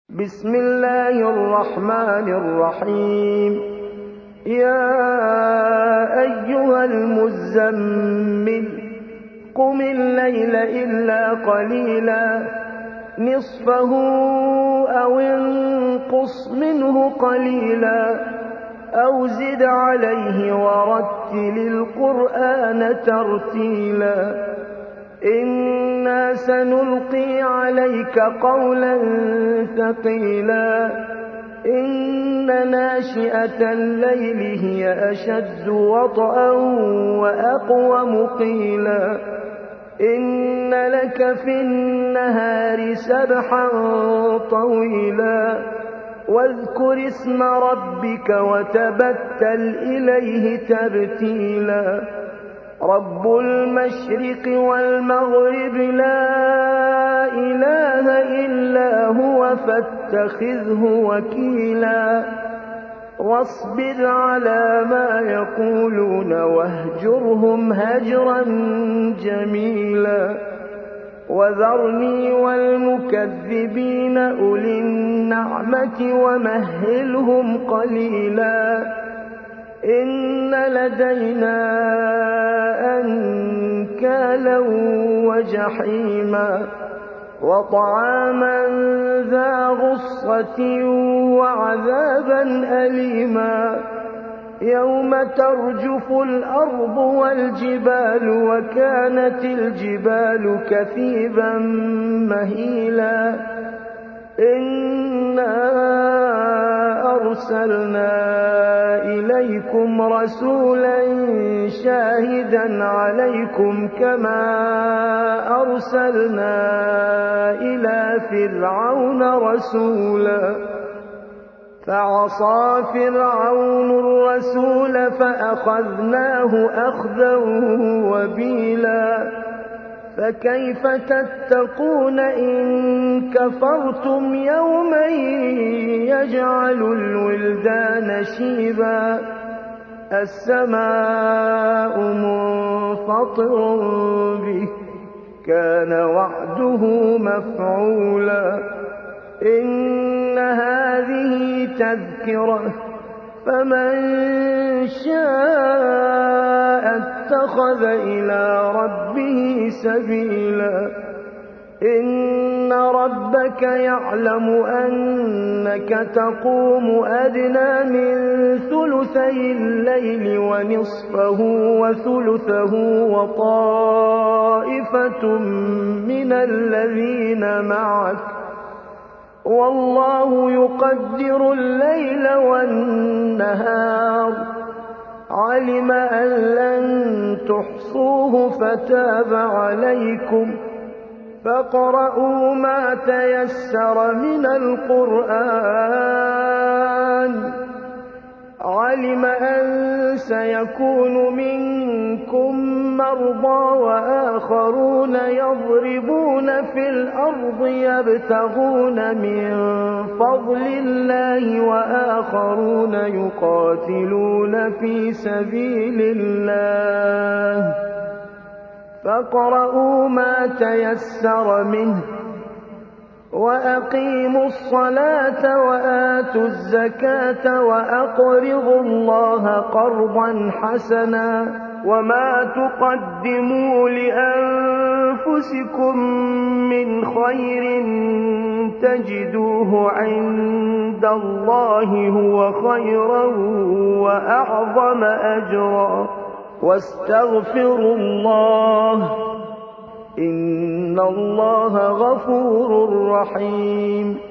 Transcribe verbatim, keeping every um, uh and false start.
بسم الله الرحمن الرحيم يا أيها المزمل قم الليل إلا قليلا نصفه أو انقص منه قليلا أو زد عليه ورتل القرآن ترتيلا إنا سنلقي عليك قولا ثقيلا إن ناشئة الليل هي أشد وطئا وأقوم قيلا إن لك في النهار سبحا طويلا واذكر اسم ربك وتبتل إليه تبتيلا رب المشرق والمغرب لا إله إلا هو فاتخذه وكيلا واصبر على ما يقولون واهجرهم هجرا جميلا وذرني والمكذبين أولي النعمة ومهلهم قليلا إن لدينا أنكالا وجحيما وطعاما ذا غصة وعذابا أليما يوم ترجف الأرض والجبال وكانت الجبال كثيبا مهيلا إنا أرسلنا إليكم رسولا شاهدا عليكم كما أرسلنا إلى فرعون رسولا فعصى فرعون الرسول فأخذناه أخذا وبيلا فكيف تتقون إن كفرتم يوما يجعل الولدان شيبا السماء منفطر به كان وعده مفعولا إن هذه تذكرة فمن شاء اتخذ إلى ربه سبيلا إن ربك يعلم أنك تقوم أدنى من ثلثي الليل ونصفه وثلثه وطائفة من الذين معك والله يقدر الليل والنهار علم أن لن تحصوه فتاب عليكم فاقرؤوا ما تيسر من القرآن علم أن سيكون منكم مرضى وآخرون يضربون في الأرض يبتغون من فضل الله وآخرون يقاتلون في سبيل الله فاقرؤوا ما تيسر منه وأقيموا الصلاة وآتوا الزكاة وأقرضوا الله قرضا حسنا وما تقدموا لأنفسكم من خير تجدوه عند الله هو خيرا وأعظم أجرا واستغفروا الله إن الله غفور رحيم